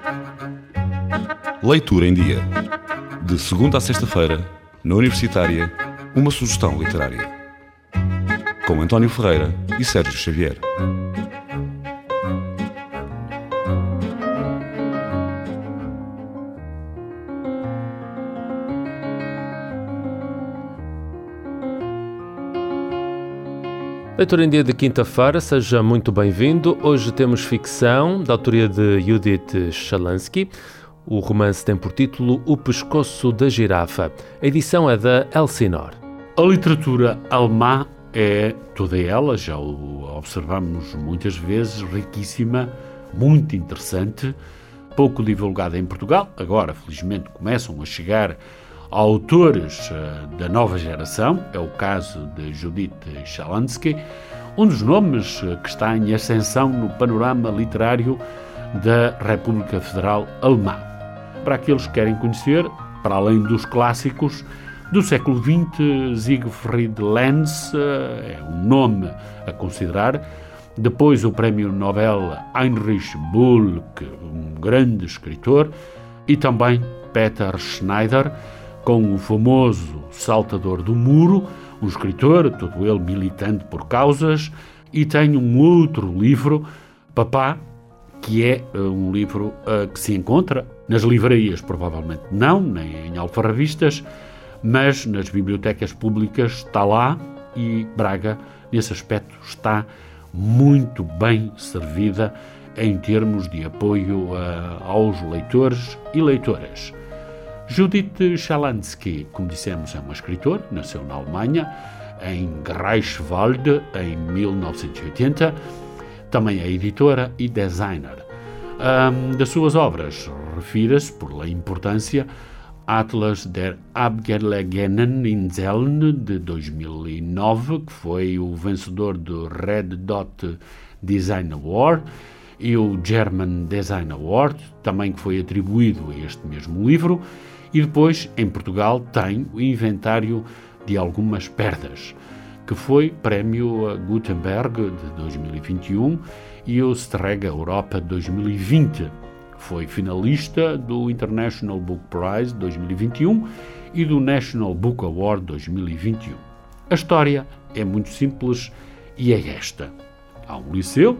Leitura em Dia. De segunda a sexta-feira, na Universitária, uma sugestão literária. Com António Ferreira e Sérgio Xavier. Leitura em Dia de quinta-feira, seja muito bem-vindo. Hoje temos ficção, da autoria de Judith Shalansky. O romance tem por título O Pescoço da Girafa. A edição é da Elsinor. A literatura alemã é toda ela, já o observamos muitas vezes, riquíssima, muito interessante, pouco divulgada em Portugal. Agora, felizmente, começam a chegar autores da nova geração. É o caso de Judith Shalansky, um dos nomes que está em ascensão no panorama literário da República Federal Alemã. Para aqueles que querem conhecer, para além dos clássicos do século XX, Siegfried Lenz é um nome a considerar. Depois o prémio Nobel Heinrich Böll, um grande escritor, e também Peter Schneider, com o famoso Saltador do Muro, um escritor, todo ele militante por causas, e tem um outro livro, Papá, que é um livro que se encontra nas livrarias, provavelmente não, nem em alfarrabistas, mas nas bibliotecas públicas está lá, e Braga, nesse aspecto, está muito bem servida em termos de apoio aos leitores e leitoras. Judith Shalansky, como dissemos, é uma escritora, nasceu na Alemanha, em Greifswald, em 1980, também é editora e designer. Das suas obras, refira-se, por importância, Atlas der abgelegenen Inseln, de 2009, que foi o vencedor do Red Dot Design Award, e o German Design Award, também que foi atribuído a este mesmo livro. E depois, em Portugal, tem o Inventário de Algumas Perdas, que foi Prémio Gutenberg de 2021 e o Strega Europa 2020. Foi finalista do International Book Prize 2021 e do National Book Award 2021. A história é muito simples e é esta. Há um liceu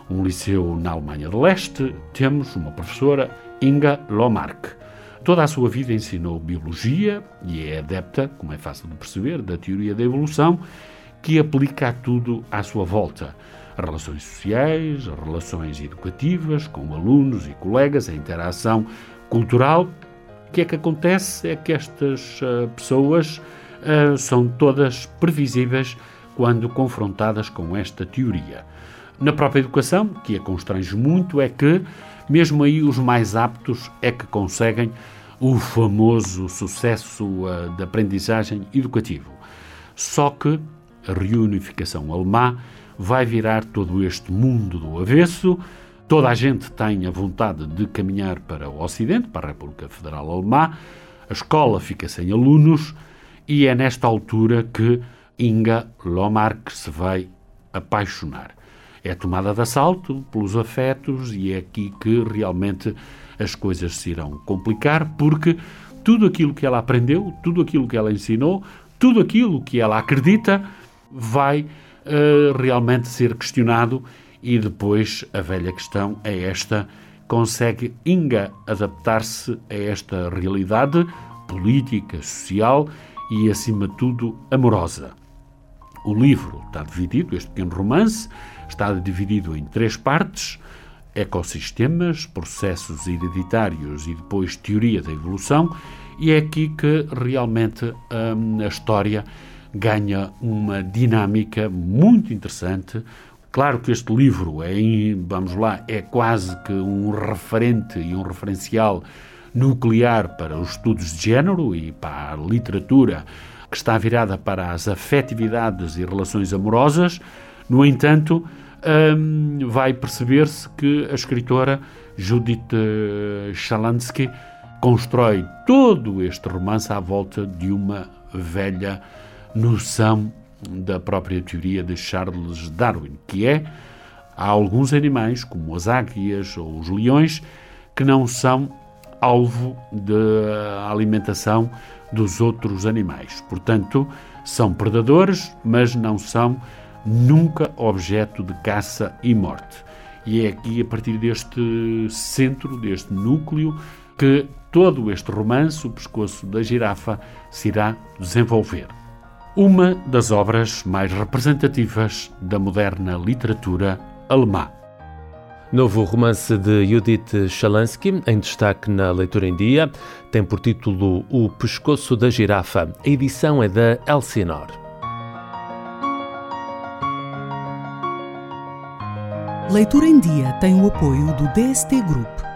na Alemanha de Leste, temos uma professora, Inga Lomark. Toda a sua vida ensinou biologia e é adepta, como é fácil de perceber, da teoria da evolução, que aplica a tudo à sua volta. As relações sociais, as relações educativas com alunos e colegas, a interação cultural. O que é que acontece? É que estas pessoas são todas previsíveis quando confrontadas com esta teoria. Na própria educação, que a constrange muito, é que mesmo aí os mais aptos é que conseguem o famoso sucesso da aprendizagem educativa. Só que a reunificação alemã vai virar todo este mundo do avesso. Toda a gente tem a vontade de caminhar para o Ocidente, para a República Federal Alemã. A escola fica sem alunos e é nesta altura que Inga Lomark se vai apaixonar. É tomada de assalto pelos afetos e é aqui que realmente as coisas se irão complicar, porque tudo aquilo que ela aprendeu, tudo aquilo que ela ensinou, tudo aquilo que ela acredita vai realmente ser questionado. E depois a velha questão é esta: consegue Inga adaptar-se a esta realidade política, social e, acima de tudo, amorosa? O livro está dividido, este pequeno romance, está dividido em 3 partes: ecossistemas, processos hereditários e depois teoria da evolução, e é aqui que realmente a história ganha uma dinâmica muito interessante. Claro que este livro é quase que um referente e um referencial nuclear para os estudos de género e para a literatura que está virada para as afetividades e relações amorosas. No entanto, vai perceber-se que a escritora Judith Shalansky constrói todo este romance à volta de uma velha noção da própria teoria de Charles Darwin, que há alguns animais, como as águias ou os leões, que não são alvo da alimentação dos outros animais. Portanto, são predadores, mas não são nunca objeto de caça e morte. E é aqui, a partir deste centro, deste núcleo, que todo este romance, O Pescoço da Girafa, se irá desenvolver. Uma das obras mais representativas da moderna literatura alemã. Novo romance de Judith Shalansky, em destaque na Leitura em Dia, tem por título O Pescoço da Girafa. A edição é da Elsinor. Leitura em Dia tem o apoio do DST Group.